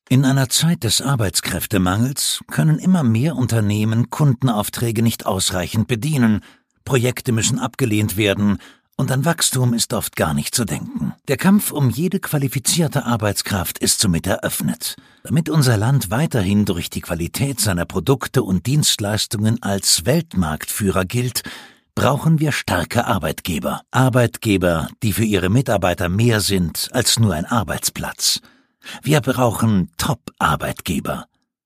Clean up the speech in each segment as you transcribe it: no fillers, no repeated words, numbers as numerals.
In einer Zeit des Arbeitskräftemangels können immer mehr Unternehmen Kundenaufträge nicht ausreichend bedienen, Projekte müssen abgelehnt werden und an Wachstum ist oft gar nicht zu denken. Der Kampf um jede qualifizierte Arbeitskraft ist somit eröffnet. Damit unser Land weiterhin durch die Qualität seiner Produkte und Dienstleistungen als Weltmarktführer gilt, brauchen wir starke Arbeitgeber. Arbeitgeber, die für ihre Mitarbeiter mehr sind als nur ein Arbeitsplatz. Wir brauchen Top-Arbeitgeber.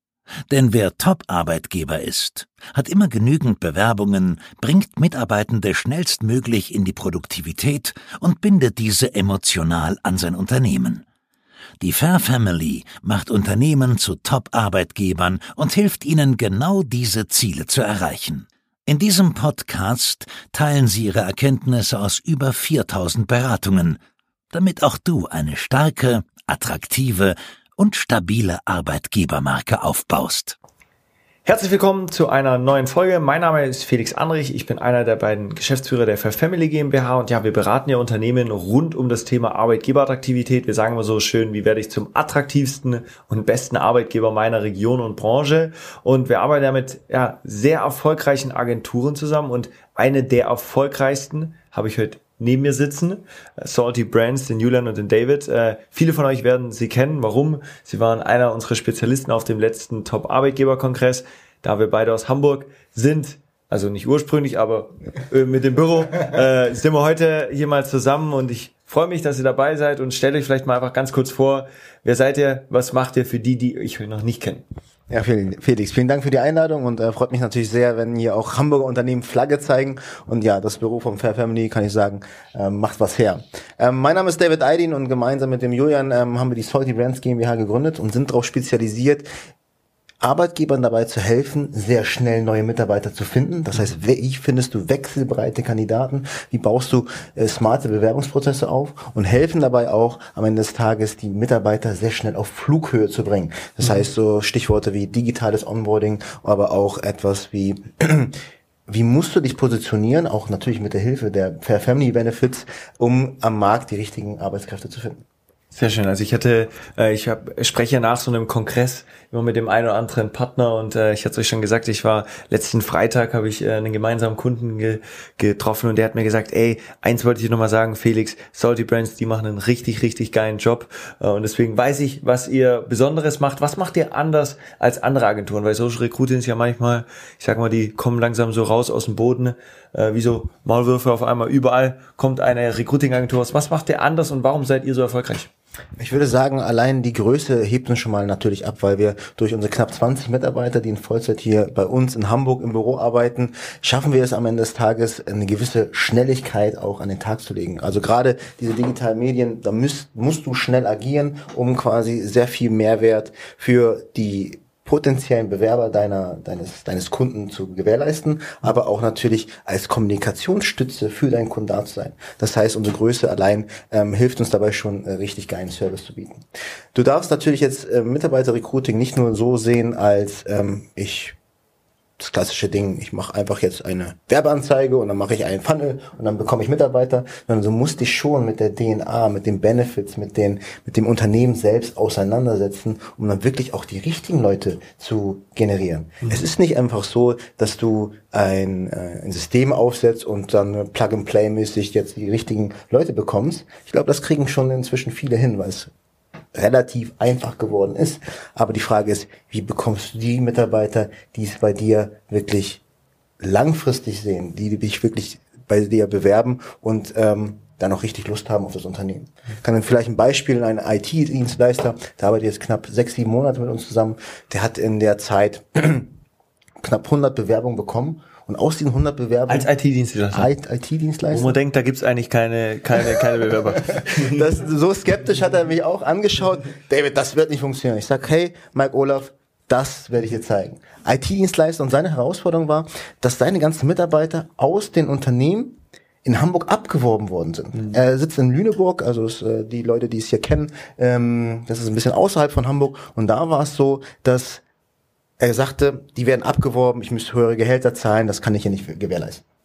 Denn wer Top-Arbeitgeber ist, hat immer genügend Bewerbungen, bringt Mitarbeitende schnellstmöglich in die Produktivität und bindet diese emotional an sein Unternehmen. Die Fair Family macht Unternehmen zu Top-Arbeitgebern und hilft ihnen, genau diese Ziele zu erreichen. In diesem Podcast teilen sie ihre Erkenntnisse aus über 4000 Beratungen, damit auch du eine starke, attraktive und stabile Arbeitgebermarke aufbaust. Herzlich willkommen zu einer neuen Folge. Mein Name ist Felix Anrich. Ich bin einer der beiden Geschäftsführer der Fair Family GmbH und ja, wir beraten ja Unternehmen rund um das Thema Arbeitgeberattraktivität. Wir sagen immer so schön, wie werde ich zum attraktivsten und besten Arbeitgeber meiner Region und Branche? Und wir arbeiten ja mit sehr erfolgreichen Agenturen zusammen und eine der erfolgreichsten habe ich heute neben mir sitzen, Salty Brands, den Julian und den David. Viele von euch werden sie kennen. Warum? Sie waren einer unserer Spezialisten auf dem letzten Top-Arbeitgeber-Kongress. Da wir beide aus Hamburg sind, also nicht ursprünglich, aber mit dem Büro, sind wir heute hier mal zusammen und ich freue mich, dass ihr dabei seid und stellt euch vielleicht mal einfach ganz kurz vor, wer seid ihr, was macht ihr für die, die euch noch nicht kennen? Ja, Felix, vielen Dank für die Einladung und freut mich natürlich sehr, wenn hier auch Hamburger Unternehmen Flagge zeigen. Und ja, das Büro vom Fair Family, kann ich sagen, macht was her. Mein Name ist David Aydin und gemeinsam mit dem Julian haben wir die Salty Brands GmbH gegründet und sind darauf spezialisiert, Arbeitgebern dabei zu helfen, sehr schnell neue Mitarbeiter zu finden. Das heißt, wie findest du wechselbereite Kandidaten? Wie baust du smarte Bewerbungsprozesse auf? Und helfen dabei auch am Ende des Tages, die Mitarbeiter sehr schnell auf Flughöhe zu bringen. Das heißt, so Stichworte wie digitales Onboarding, aber auch etwas wie wie musst du dich positionieren, auch natürlich mit der Hilfe der Fair Family Benefits, um am Markt die richtigen Arbeitskräfte zu finden. Sehr schön. Also ich spreche nach so einem Kongress immer mit dem einen oder anderen Partner und ich hatte es euch schon gesagt, letzten Freitag habe ich einen gemeinsamen Kunden getroffen und der hat mir gesagt, eins wollte ich dir nochmal sagen, Felix, Salty Brands, die machen einen richtig, richtig geilen Job und deswegen weiß ich, was ihr Besonderes macht. Was macht ihr anders als andere Agenturen? Weil Social Recruiting ist ja manchmal, ich sag mal, die kommen langsam so raus aus dem Boden, wie so Maulwürfe auf einmal. Überall kommt eine Recruiting-Agentur. Was macht ihr anders und warum seid ihr so erfolgreich? Ich würde sagen, allein die Größe hebt uns schon mal natürlich ab, weil wir durch unsere knapp 20 Mitarbeiter, die in Vollzeit hier bei uns in Hamburg im Büro arbeiten, schaffen wir es am Ende des Tages, eine gewisse Schnelligkeit auch an den Tag zu legen. Also gerade diese digitalen Medien, da musst du schnell agieren, um quasi sehr viel Mehrwert für die potenziellen Bewerber deines Kunden zu gewährleisten, aber auch natürlich als Kommunikationsstütze für deinen Kunden da zu sein. Das heißt, unsere Größe allein hilft uns dabei schon, richtig geilen Service zu bieten. Du darfst natürlich jetzt Mitarbeiter-Recruiting nicht nur so sehen, als das klassische Ding, ich mache einfach jetzt eine Werbeanzeige und dann mache ich einen Funnel und dann bekomme ich Mitarbeiter, sondern du musst dich schon mit der DNA, mit den Benefits, mit dem Unternehmen selbst auseinandersetzen, um dann wirklich auch die richtigen Leute zu generieren. Es ist nicht einfach so, dass du ein System aufsetzt und dann Plug-and-Play-mäßig jetzt die richtigen Leute bekommst. Ich glaube, das kriegen schon inzwischen viele hin, weil es relativ einfach geworden ist. Aber die Frage ist, wie bekommst du die Mitarbeiter, die es bei dir wirklich langfristig sehen, die dich wirklich bei dir bewerben und dann auch richtig Lust haben auf das Unternehmen. Ich kann dann vielleicht ein Beispiel, ein IT-Dienstleister, der arbeitet jetzt knapp 6-7 Monate mit uns zusammen, der hat in der Zeit knapp 100 Bewerbungen bekommen. Und aus diesen 100 Bewerbungen... Als IT-Dienstleister? Wo man denkt, da gibt's eigentlich keine Bewerber. So skeptisch hat er mich auch angeschaut. David, das wird nicht funktionieren. Ich sag, hey, Mike Olaf, das werde ich dir zeigen. IT-Dienstleister und seine Herausforderung war, dass seine ganzen Mitarbeiter aus den Unternehmen in Hamburg abgeworben worden sind. Er sitzt in Lüneburg, also die Leute, die es hier kennen, das ist ein bisschen außerhalb von Hamburg. Und da war es so, dass er sagte, die werden abgeworben, ich müsste höhere Gehälter zahlen, das kann ich hier nicht gewährleisten.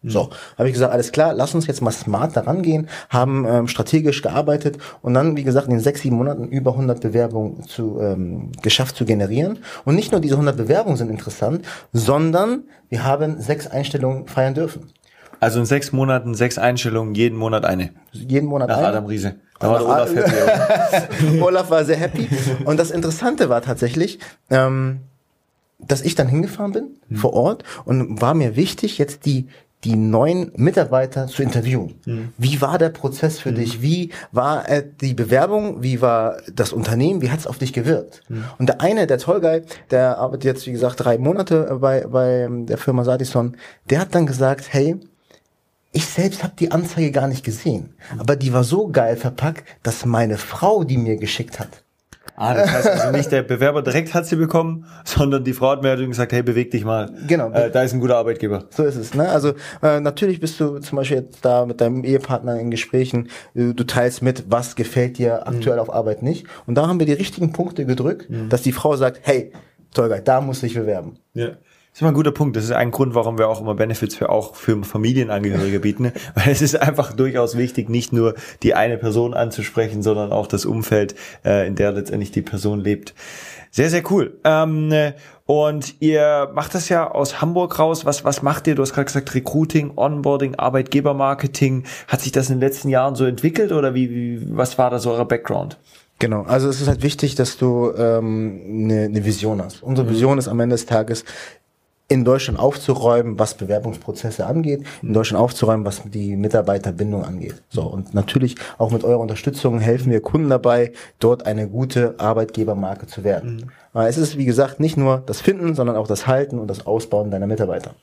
So, habe ich gesagt, alles klar, lass uns jetzt mal smart daran gehen, haben strategisch gearbeitet und dann, wie gesagt, in den 6-7 Monaten über 100 Bewerbungen geschafft zu generieren. Und nicht nur diese 100 Bewerbungen sind interessant, sondern wir haben 6 Einstellungen feiern dürfen. Also in 6 Monaten 6 Einstellungen, jeden Monat eine. Jeden Monat Nach eine. Adam Riese. Da war der Olaf happy. Olaf war sehr happy. Und das Interessante war tatsächlich, dass ich dann hingefahren bin vor Ort und war mir wichtig, jetzt die neuen Mitarbeiter zu interviewen. Wie war der Prozess für dich? Wie war die Bewerbung? Wie war das Unternehmen? Wie hat es auf dich gewirkt? Und der Tollguy, der arbeitet jetzt, wie gesagt, 3 Monate bei der Firma Sadison, der hat dann gesagt, hey, ich selbst habe die Anzeige gar nicht gesehen, aber die war so geil verpackt, dass meine Frau die mir geschickt hat. Das heißt also nicht der Bewerber direkt hat sie bekommen, sondern die Frau hat mir gesagt, hey, beweg dich mal. Genau. Da ist ein guter Arbeitgeber. So ist es, ne? Also natürlich bist du zum Beispiel jetzt da mit deinem Ehepartner in Gesprächen, du teilst mit, was gefällt dir aktuell auf Arbeit nicht. Und da haben wir die richtigen Punkte gedrückt, dass die Frau sagt, hey, Tolga, da musst du dich bewerben. Ja. Das ist immer ein guter Punkt. Das ist ein Grund, warum wir auch immer Benefits für Familienangehörige bieten. Weil es ist einfach durchaus wichtig, nicht nur die eine Person anzusprechen, sondern auch das Umfeld, in der letztendlich die Person lebt. Sehr, sehr cool. Und ihr macht das ja aus Hamburg raus. Was macht ihr? Du hast gerade gesagt, Recruiting, Onboarding, Arbeitgebermarketing. Hat sich das in den letzten Jahren so entwickelt oder was war da so euer Background? Genau, also es ist halt wichtig, dass du eine Vision hast. Unsere Vision ist am Ende des Tages, in Deutschland aufzuräumen, was Bewerbungsprozesse angeht, in Deutschland aufzuräumen, was die Mitarbeiterbindung angeht. So, und natürlich auch mit eurer Unterstützung helfen wir Kunden dabei, dort eine gute Arbeitgebermarke zu werden. Weil es ist, wie gesagt, nicht nur das Finden, sondern auch das Halten und das Ausbauen deiner Mitarbeiter.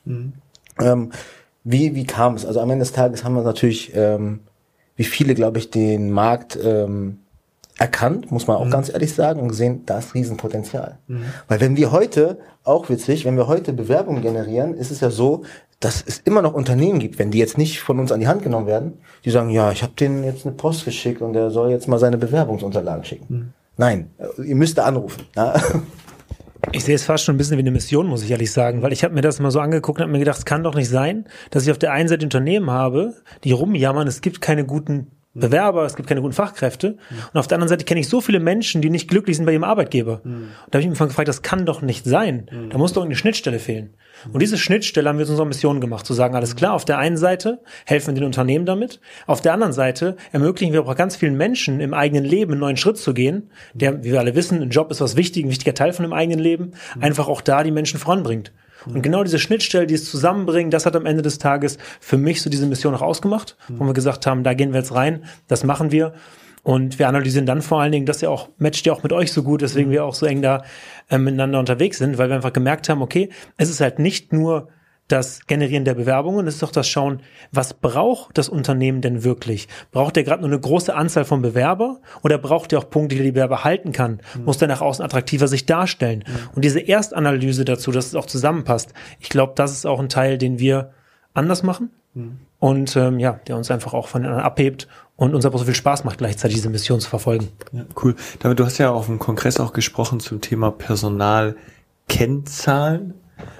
Wie kam es? Also am Ende des Tages haben wir natürlich, wie viele, glaube ich, den Markt erkannt, muss man auch ganz ehrlich sagen, und gesehen, da ist Riesenpotenzial. Weil wenn wir heute Bewerbungen generieren, ist es ja so, dass es immer noch Unternehmen gibt, wenn die jetzt nicht von uns an die Hand genommen werden, die sagen, ja, ich habe denen jetzt eine Post geschickt und der soll jetzt mal seine Bewerbungsunterlagen schicken. Nein, ihr müsst da anrufen. Ja? Ich sehe es fast schon ein bisschen wie eine Mission, muss ich ehrlich sagen, weil ich habe mir das mal so angeguckt und habe mir gedacht, es kann doch nicht sein, dass ich auf der einen Seite Unternehmen habe, die rumjammern, es gibt keine guten Bewerber, es gibt keine guten Fachkräfte. Und auf der anderen Seite kenne ich so viele Menschen, die nicht glücklich sind bei ihrem Arbeitgeber. Und da habe ich mich gefragt, das kann doch nicht sein. Da muss doch irgendeine Schnittstelle fehlen. Und diese Schnittstelle haben wir zu unserer Mission gemacht, zu sagen, alles klar, auf der einen Seite helfen wir den Unternehmen damit, auf der anderen Seite ermöglichen wir auch ganz vielen Menschen im eigenen Leben einen neuen Schritt zu gehen, der, wie wir alle wissen, ein Job ist was wichtig, ein wichtiger Teil von dem eigenen Leben, einfach auch da die Menschen voranbringt. Und genau diese Schnittstelle, die es zusammenbringen, das hat am Ende des Tages für mich so diese Mission auch ausgemacht, wo wir gesagt haben, da gehen wir jetzt rein, das machen wir. Und wir analysieren dann vor allen Dingen, das matcht ja auch mit euch so gut, weswegen wir auch so eng da miteinander unterwegs sind, weil wir einfach gemerkt haben, okay, es ist halt nicht nur das Generieren der Bewerbungen, es ist doch das Schauen, was braucht das Unternehmen denn wirklich? Braucht der gerade nur eine große Anzahl von Bewerber oder braucht der auch Punkte, die der Bewerber halten kann? Muss der nach außen attraktiver sich darstellen? Und diese Erstanalyse dazu, dass es auch zusammenpasst, ich glaube, das ist auch ein Teil, den wir anders machen und der uns einfach auch von den anderen abhebt und uns aber so viel Spaß macht, gleichzeitig diese Mission zu verfolgen. Ja, cool. Damit, du hast ja auf dem Kongress auch gesprochen zum Thema Personalkennzahlen.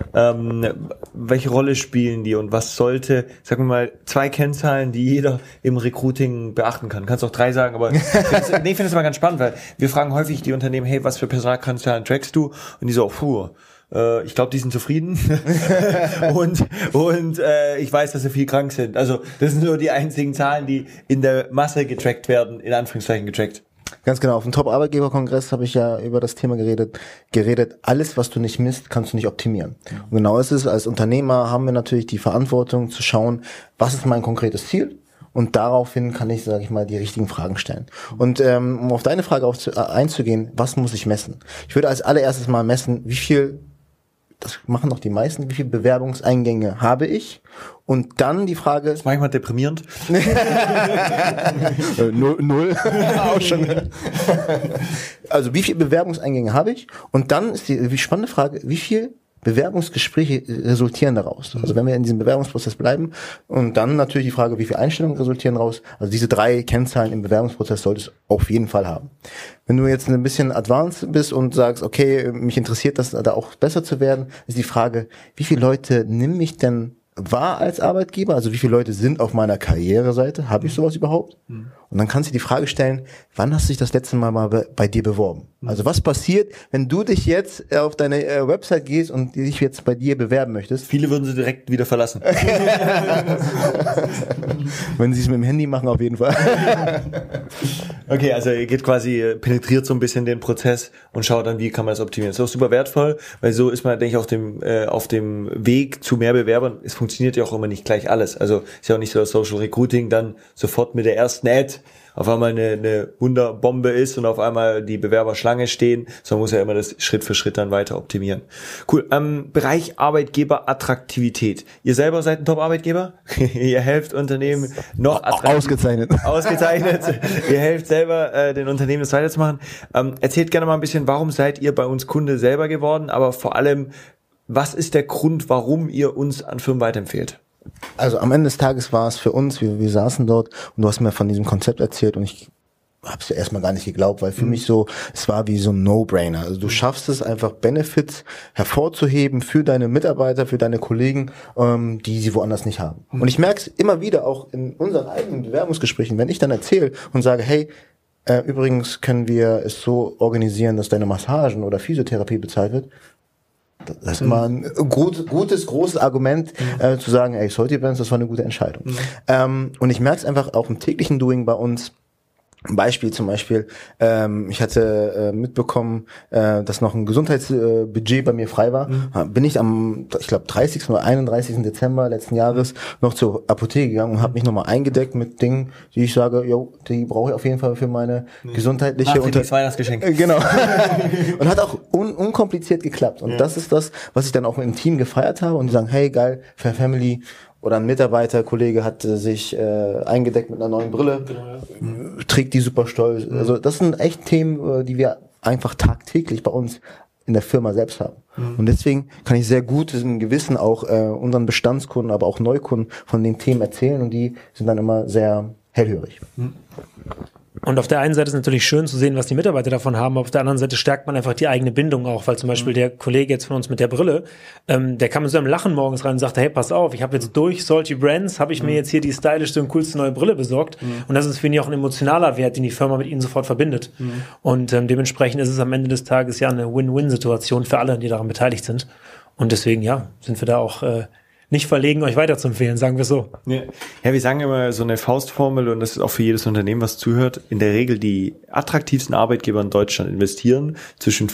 Welche Rolle spielen die und was sollte, sagen wir mal, 2 Kennzahlen, die jeder im Recruiting beachten kann? Kannst auch 3 sagen, aber ich finde es mal ganz spannend, weil wir fragen häufig die Unternehmen, hey, was für Personalkennzahlen trackst du? Und die so, ich glaube, die sind zufrieden und ich weiß, dass sie viel krank sind. Also das sind nur die einzigen Zahlen, die in der Masse getrackt werden, in Anführungszeichen getrackt. Ganz genau, auf dem Top-Arbeitgeber-Kongress habe ich ja über das Thema geredet, alles, was du nicht misst, kannst du nicht optimieren. Und genau ist es, als Unternehmer haben wir natürlich die Verantwortung zu schauen, was ist mein konkretes Ziel? Und daraufhin kann ich, sage ich mal, die richtigen Fragen stellen. Und um auf deine Frage einzugehen, was muss ich messen? Ich würde als allererstes mal messen, das machen doch die meisten, wie viele Bewerbungseingänge habe ich? Und dann die Frage... Das ist manchmal deprimierend. Null. Auch schon. Also wie viele Bewerbungseingänge habe ich? Und dann ist die spannende Frage, wie viele Bewerbungsgespräche resultieren daraus? Also wenn wir in diesem Bewerbungsprozess bleiben und dann natürlich die Frage, wie viele Einstellungen resultieren daraus? Also diese 3 Kennzahlen im Bewerbungsprozess solltest du auf jeden Fall haben. Wenn du jetzt ein bisschen advanced bist und sagst, okay, mich interessiert das, da auch besser zu werden, ist die Frage, wie viele Leute nehme ich denn war als Arbeitgeber, also wie viele Leute sind auf meiner Karriereseite, habe ich sowas überhaupt? Und dann kannst du die Frage stellen, wann hast du dich das letzte Mal bei dir beworben? Also was passiert, wenn du dich jetzt auf deine Website gehst und dich jetzt bei dir bewerben möchtest? Viele würden sie direkt wieder verlassen. Wenn sie es mit dem Handy machen, auf jeden Fall. Okay, also ihr geht quasi, penetriert so ein bisschen den Prozess und schaut dann, wie kann man das optimieren. Das ist auch super wertvoll, weil so ist man, denke ich, auf dem Weg zu mehr Bewerbern. Es funktioniert ja auch immer nicht gleich alles. Also ist ja auch nicht so, dass Social Recruiting dann sofort mit der ersten Ad auf einmal eine Wunderbombe ist und auf einmal die Bewerber Schlange stehen, sondern muss ja immer das Schritt für Schritt dann weiter optimieren. Cool. Bereich Arbeitgeberattraktivität. Ihr selber seid ein Top-Arbeitgeber? Ihr helft Unternehmen noch Ausgezeichnet. Ihr helft selber den Unternehmen das weiterzumachen. Erzählt gerne mal ein bisschen, warum seid ihr bei uns Kunde selber geworden, aber vor allem, was ist der Grund, warum ihr uns an Firmen weiterempfehlt? Also am Ende des Tages war es für uns, wir saßen dort und du hast mir von diesem Konzept erzählt und ich habe es erstmal gar nicht geglaubt, weil für mich so, es war wie so ein No-Brainer. Also du schaffst es einfach, Benefits hervorzuheben für deine Mitarbeiter, für deine Kollegen, die sie woanders nicht haben. Und ich merke es immer wieder auch in unseren eigenen Bewerbungsgesprächen, wenn ich dann erzähle und sage, hey, übrigens können wir es so organisieren, dass deine Massagen oder Physiotherapie bezahlt wird. Das ist immer ein gutes, großes Argument, zu sagen, ey, Salty Brands, das war eine gute Entscheidung. Und ich merke es einfach auch im täglichen Doing bei uns. Ein Beispiel zum Beispiel, ich hatte mitbekommen, dass noch ein Gesundheitsbudget bei mir frei war. Bin ich am, ich glaube, 30. oder 31. Dezember letzten Jahres noch zur Apotheke gegangen und habe mich nochmal eingedeckt mit Dingen, die ich sage, jo, die brauche ich auf jeden Fall für meine gesundheitliche Weihnachtsgeschenk. Genau. Und hat auch unkompliziert geklappt. Und das ist das, was ich dann auch im Team gefeiert habe. Und die sagen, hey, geil, Fair Family. Oder ein Mitarbeiterkollege hat sich eingedeckt mit einer neuen Brille, trägt die super stolz. Also das sind echt Themen, die wir einfach tagtäglich bei uns in der Firma selbst haben. Und deswegen kann ich sehr gut im Gewissen auch unseren Bestandskunden, aber auch Neukunden von den Themen erzählen und die sind dann immer sehr hellhörig. Und auf der einen Seite ist es natürlich schön zu sehen, was die Mitarbeiter davon haben, auf der anderen Seite stärkt man einfach die eigene Bindung auch, weil zum Beispiel der Kollege jetzt von uns mit der Brille, der kam mit so einem Lachen morgens rein und sagte, hey, pass auf, ich habe jetzt durch Salty Brands, habe ich mir jetzt hier die stylischste und coolste neue Brille besorgt und das ist für ihn auch ein emotionaler Wert, den die Firma mit ihnen sofort verbindet. Und dementsprechend ist es am Ende des Tages ja eine Win-Win-Situation für alle, die daran beteiligt sind. Und deswegen, ja, sind wir da auch nicht verlegen, euch weiterzuempfehlen, sagen wir so. Ja, wir sagen immer so eine Faustformel und das ist auch für jedes Unternehmen, was zuhört. In der Regel die attraktivsten Arbeitgeber in Deutschland investieren zwischen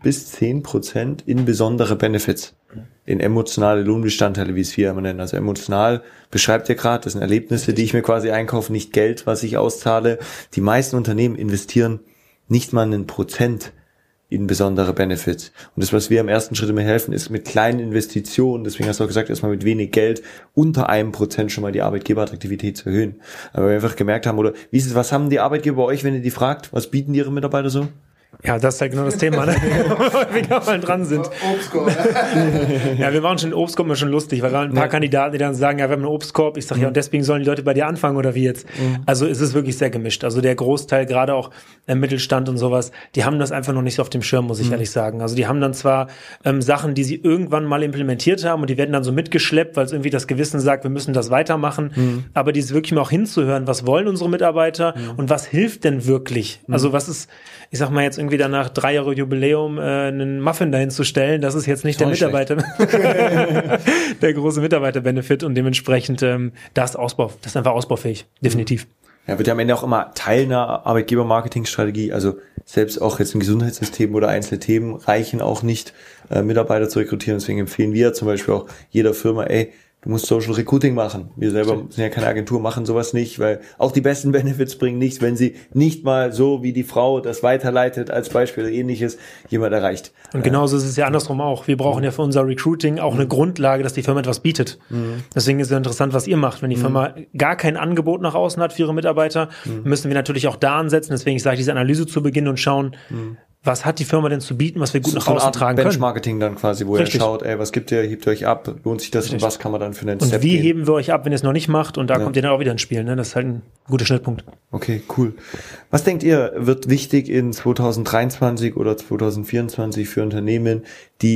5-10% in besondere Benefits, in emotionale Lohnbestandteile, wie es wir immer nennen. Also emotional beschreibt ihr gerade, das sind Erlebnisse, die ich mir quasi einkaufe, nicht Geld, was ich auszahle. Die meisten Unternehmen investieren nicht mal 1% in besondere Benefits. Und das, was wir im ersten Schritt immer helfen, ist mit kleinen Investitionen, deswegen hast du auch gesagt, erstmal mit wenig Geld, unter 1% schon mal die Arbeitgeberattraktivität zu erhöhen. Aber wir einfach gemerkt haben, oder wie ist es, was haben die Arbeitgeber bei euch, wenn ihr die fragt, was bieten ihre Mitarbeiter so? Ja, das ist halt genau das Thema, ne? Wenn wir mal dran sind. Obstkorb. Ja, wir machen schon den Obstkorb immer schon lustig, weil wir haben ein paar Kandidaten, die dann sagen, ja, wir haben einen Obstkorb. Ich sage, ja, und deswegen sollen die Leute bei dir anfangen oder wie jetzt? Also es ist wirklich sehr gemischt. Also der Großteil, gerade auch im Mittelstand und sowas, die haben das einfach noch nicht so auf dem Schirm, muss ich ehrlich sagen. Also die haben dann zwar Sachen, die sie irgendwann mal implementiert haben und die werden dann so mitgeschleppt, weil es irgendwie das Gewissen sagt, wir müssen das weitermachen. Aber dieses wirklich mal auch hinzuhören, was wollen unsere Mitarbeiter und was hilft denn wirklich? Also was ist, ich sag mal jetzt irgendwie danach 3 Jahre Jubiläum einen Muffin dahin zu stellen, das ist jetzt nicht der Mitarbeiter, der große Mitarbeiter-Benefit und dementsprechend das ist einfach ausbaufähig, definitiv. Ja, wird ja am Ende auch immer Teil einer Arbeitgeber-Marketing-Strategie, also selbst auch jetzt im Gesundheitssystem oder einzelne Themen reichen auch nicht, Mitarbeiter zu rekrutieren, deswegen empfehlen wir zum Beispiel auch jeder Firma, du musst Social Recruiting machen. Wir selber sind ja keine Agentur, machen sowas nicht, weil auch die besten Benefits bringen nichts, wenn sie nicht mal so wie die Frau das weiterleitet, als Beispiel oder ähnliches, jemand erreicht. Und genauso ist es ja andersrum auch. Wir brauchen ja für unser Recruiting auch eine Grundlage, dass die Firma etwas bietet. Deswegen ist es ja interessant, was ihr macht. Wenn die Firma gar kein Angebot nach außen hat für ihre Mitarbeiter, müssen wir natürlich auch da ansetzen. Deswegen sage ich diese Analyse zu Beginn und schauen, was hat die Firma denn zu bieten, was wir gut nach außen tragen können? Benchmarking dann quasi, wo ihr schaut, was gibt ihr, hebt ihr euch ab, lohnt sich das und was kann man dann für einen Step gehen? Und wie heben wir euch ab, wenn ihr es noch nicht macht? Und da kommt ihr dann auch wieder ins Spiel. Ne? Das ist halt ein guter Schnittpunkt. Okay, cool. Was denkt ihr, wird wichtig in 2023 oder 2024 für Unternehmen, die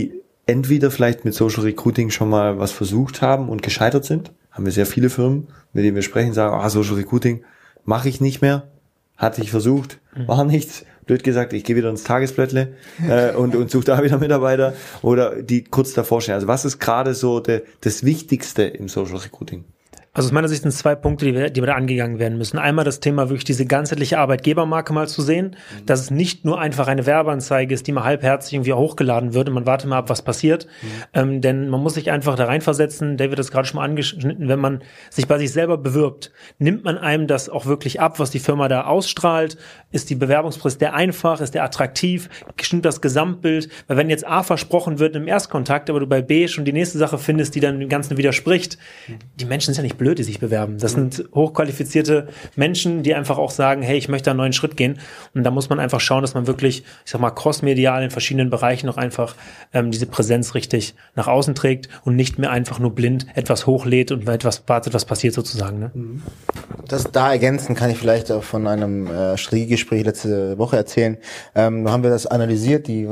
entweder vielleicht mit Social Recruiting schon mal was versucht haben und gescheitert sind. Haben wir sehr viele Firmen, mit denen wir sprechen, sagen, Social Recruiting mache ich nicht mehr. Hatte ich versucht, war nichts. Blöd gesagt, ich gehe wieder ins Tagesblättle und suche da wieder Mitarbeiter oder die kurz davor stehen. Also was ist gerade so das Wichtigste im Social Recruiting? Also aus meiner Sicht sind es 2 Punkte, die wir da angegangen werden müssen. Einmal das Thema, wirklich diese ganzheitliche Arbeitgebermarke mal zu sehen, dass es nicht nur einfach eine Werbeanzeige ist, die mal halbherzig irgendwie hochgeladen wird und man wartet mal ab, was passiert. Denn man muss sich einfach da reinversetzen, David hat das gerade schon mal angeschnitten, wenn man sich bei sich selber bewirbt, nimmt man einem das auch wirklich ab, was die Firma da ausstrahlt? Ist die Bewerbungsprozess der einfach? Ist der attraktiv? Stimmt das Gesamtbild? Weil wenn jetzt A versprochen wird im Erstkontakt, aber du bei B schon die nächste Sache findest, die dann dem Ganzen widerspricht, die Menschen sind ja nicht blöd, die sich bewerben. Das sind hochqualifizierte Menschen, die einfach auch sagen, hey, ich möchte einen neuen Schritt gehen. Und da muss man einfach schauen, dass man wirklich, ich sag mal, crossmedial in verschiedenen Bereichen noch einfach diese Präsenz richtig nach außen trägt und nicht mehr einfach nur blind etwas hochlädt und etwas wartet, was passiert sozusagen. Ne? Da ergänzen kann ich vielleicht auch von einem Strategiegespräch letzte Woche erzählen. Da haben wir das analysiert, die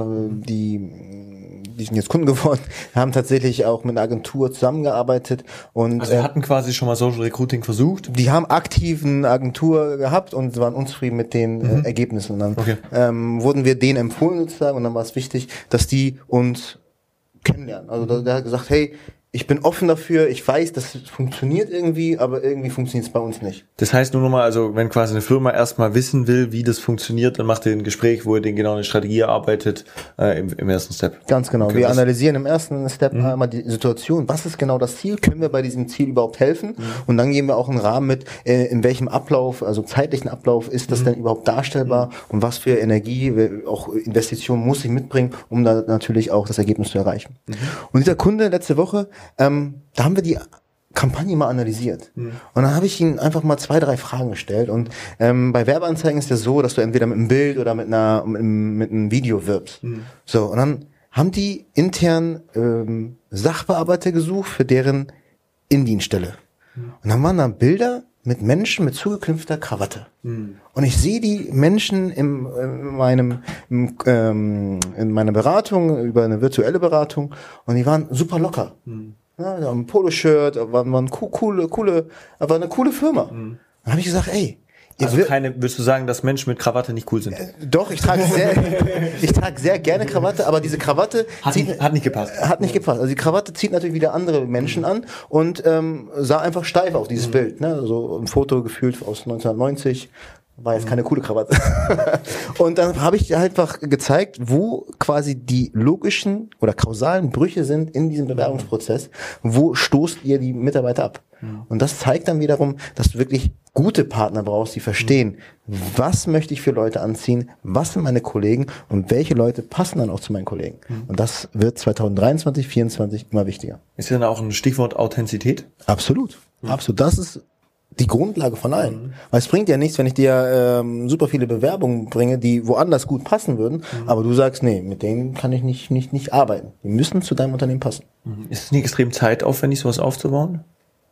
sind jetzt Kunden geworden, haben tatsächlich auch mit einer Agentur zusammengearbeitet und also wir hatten quasi schon mal Social Recruiting versucht. Die haben aktiv eine Agentur gehabt und waren unzufrieden mit den Ergebnissen. Und dann wurden wir denen empfohlen sozusagen und dann war es wichtig, dass die uns kennenlernen. Also der hat gesagt, hey, ich bin offen dafür, ich weiß, das funktioniert irgendwie, aber irgendwie funktioniert es bei uns nicht. Das heißt nur nochmal, also wenn quasi eine Firma erstmal wissen will, wie das funktioniert, dann macht ihr ein Gespräch, wo ihr den genau eine Strategie erarbeitet im ersten Step. Ganz genau. Okay, wir analysieren im ersten Step einmal die Situation. Was ist genau das Ziel? Können wir bei diesem Ziel überhaupt helfen? Und dann geben wir auch einen Rahmen mit, in welchem Ablauf, also zeitlichen Ablauf, ist das denn überhaupt darstellbar? Und was für Energie, auch Investitionen muss ich mitbringen, um da natürlich auch das Ergebnis zu erreichen. Und dieser Kunde letzte Woche, da haben wir die Kampagne mal analysiert. Und dann habe ich ihn einfach mal 2, 3 Fragen gestellt. Und bei Werbeanzeigen ist ja so, dass du entweder mit einem Bild oder mit einem Video wirbst. So, und dann haben die intern Sachbearbeiter gesucht für deren Indienststelle. Und dann waren da Bilder mit Menschen mit zugeknüpfter Krawatte. Und ich sehe die Menschen in meiner Beratung, über eine virtuelle Beratung, und die waren super locker. Ja, ein Poloshirt, war eine coole Firma. Dann habe ich gesagt, ey, also willst du sagen, dass Menschen mit Krawatte nicht cool sind? Doch, ich trage sehr gerne Krawatte, aber diese Krawatte hat nicht gepasst. Hat nicht gepasst. Also die Krawatte zieht natürlich wieder andere Menschen an und sah einfach steif auf dieses Bild. Ne? So ein Foto gefühlt aus 1990. War jetzt keine coole Krawatte. Und dann habe ich einfach gezeigt, wo quasi die logischen oder kausalen Brüche sind in diesem Bewerbungsprozess. Wo stoßt ihr die Mitarbeiter ab? Und das zeigt dann wiederum, dass du wirklich gute Partner brauchst, die verstehen, was möchte ich für Leute anziehen, was sind meine Kollegen und welche Leute passen dann auch zu meinen Kollegen. Und das wird 2023, 2024 immer wichtiger. Ist ja dann auch ein Stichwort Authentizität? Absolut. Absolut. Das ist die Grundlage von allem. Weil es bringt ja nichts, wenn ich dir super viele Bewerbungen bringe, die woanders gut passen würden, aber du sagst, nee, mit denen kann ich nicht arbeiten. Die müssen zu deinem Unternehmen passen. Ist es nicht extrem zeitaufwendig, sowas aufzubauen?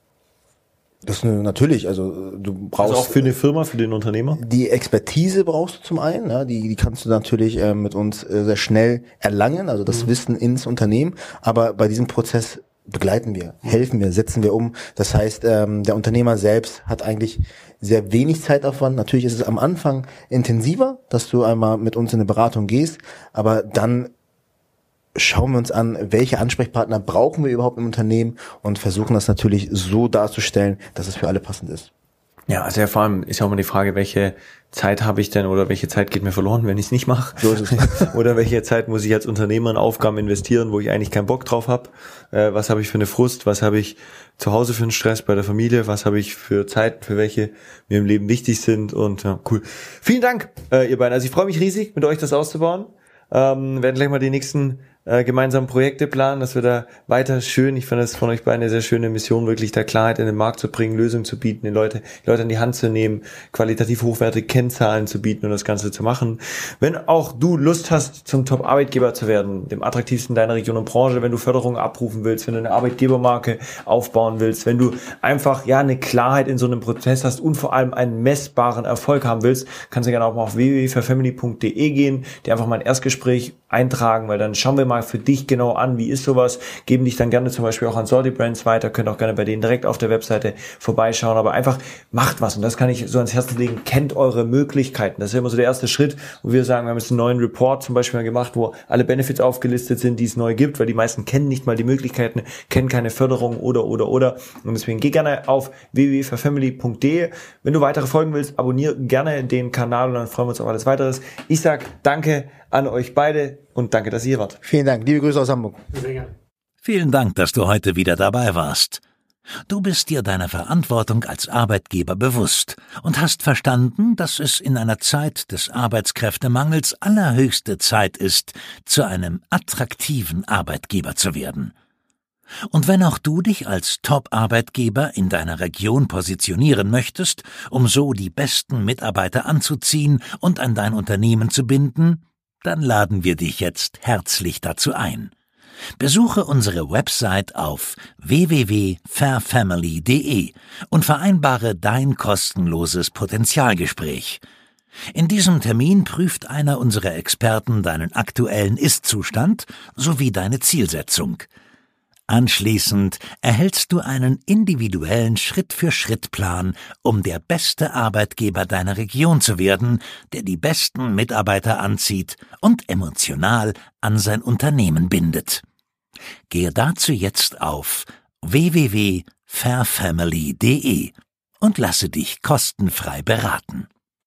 Das natürlich, also du brauchst... Also auch für eine Firma, für den Unternehmer? Die Expertise brauchst du zum einen, ja, die kannst du natürlich mit uns sehr schnell erlangen, also das Wissen ins Unternehmen, aber bei diesem Prozess begleiten wir, helfen wir, setzen wir um. Das heißt, der Unternehmer selbst hat eigentlich sehr wenig Zeitaufwand. Natürlich ist es am Anfang intensiver, dass du einmal mit uns in eine Beratung gehst, aber dann schauen wir uns an, welche Ansprechpartner brauchen wir überhaupt im Unternehmen und versuchen das natürlich so darzustellen, dass es für alle passend ist. Ja, also ja, vor allem ist ja auch mal die Frage, welche Zeit habe ich denn oder welche Zeit geht mir verloren, wenn ich es nicht mache? So ist es. Oder welche Zeit muss ich als Unternehmer in Aufgaben investieren, wo ich eigentlich keinen Bock drauf habe? Was habe ich für eine Frust? Was habe ich zu Hause für einen Stress bei der Familie? Was habe ich für Zeiten, für welche mir im Leben wichtig sind? Und ja, cool. Vielen Dank, ihr beiden. Also ich freue mich riesig, mit euch das auszubauen. Werden gleich mal die nächsten gemeinsam Projekte planen, dass wir da weiter schön, ich fand das von euch beiden eine sehr schöne Mission, wirklich da Klarheit in den Markt zu bringen, Lösungen zu bieten, die Leute an die Hand zu nehmen, qualitativ hochwertige Kennzahlen zu bieten und das Ganze zu machen. Wenn auch du Lust hast, zum Top-Arbeitgeber zu werden, dem attraktivsten deiner Region und Branche, wenn du Förderungen abrufen willst, wenn du eine Arbeitgebermarke aufbauen willst, wenn du einfach eine Klarheit in so einem Prozess hast und vor allem einen messbaren Erfolg haben willst, kannst du gerne auch mal auf www.fairfamily.de gehen, dir einfach mal ein Erstgespräch eintragen, weil dann schauen wir mal mal für dich genau an, wie ist sowas, geben dich dann gerne zum Beispiel auch an Sorty Brands weiter, könnt auch gerne bei denen direkt auf der Webseite vorbeischauen, aber einfach macht was und das kann ich so ans Herz legen, kennt eure Möglichkeiten. Das ist ja immer so der erste Schritt, wo wir sagen, wir haben jetzt einen neuen Report zum Beispiel gemacht, wo alle Benefits aufgelistet sind, die es neu gibt, weil die meisten kennen nicht mal die Möglichkeiten, kennen keine Förderung oder. Und deswegen geh gerne auf www.verfamily.de. Wenn du weitere Folgen willst, abonniere gerne den Kanal und dann freuen wir uns auf alles weiteres. Ich sag danke an euch beide und danke, dass ihr hier wart. Vielen Dank. Liebe Grüße aus Hamburg. Sehr gerne. Vielen Dank, dass du heute wieder dabei warst. Du bist dir deiner Verantwortung als Arbeitgeber bewusst und hast verstanden, dass es in einer Zeit des Arbeitskräftemangels allerhöchste Zeit ist, zu einem attraktiven Arbeitgeber zu werden. Und wenn auch du dich als Top-Arbeitgeber in deiner Region positionieren möchtest, um so die besten Mitarbeiter anzuziehen und an dein Unternehmen zu binden, dann laden wir dich jetzt herzlich dazu ein. Besuche unsere Website auf www.verfamily.de und vereinbare dein kostenloses Potenzialgespräch. In diesem Termin prüft einer unserer Experten deinen aktuellen Ist-Zustand sowie deine Zielsetzung. Anschließend erhältst du einen individuellen Schritt-für-Schritt-Plan, um der beste Arbeitgeber deiner Region zu werden, der die besten Mitarbeiter anzieht und emotional an sein Unternehmen bindet. Gehe dazu jetzt auf www.verfamily.de und lasse dich kostenfrei beraten.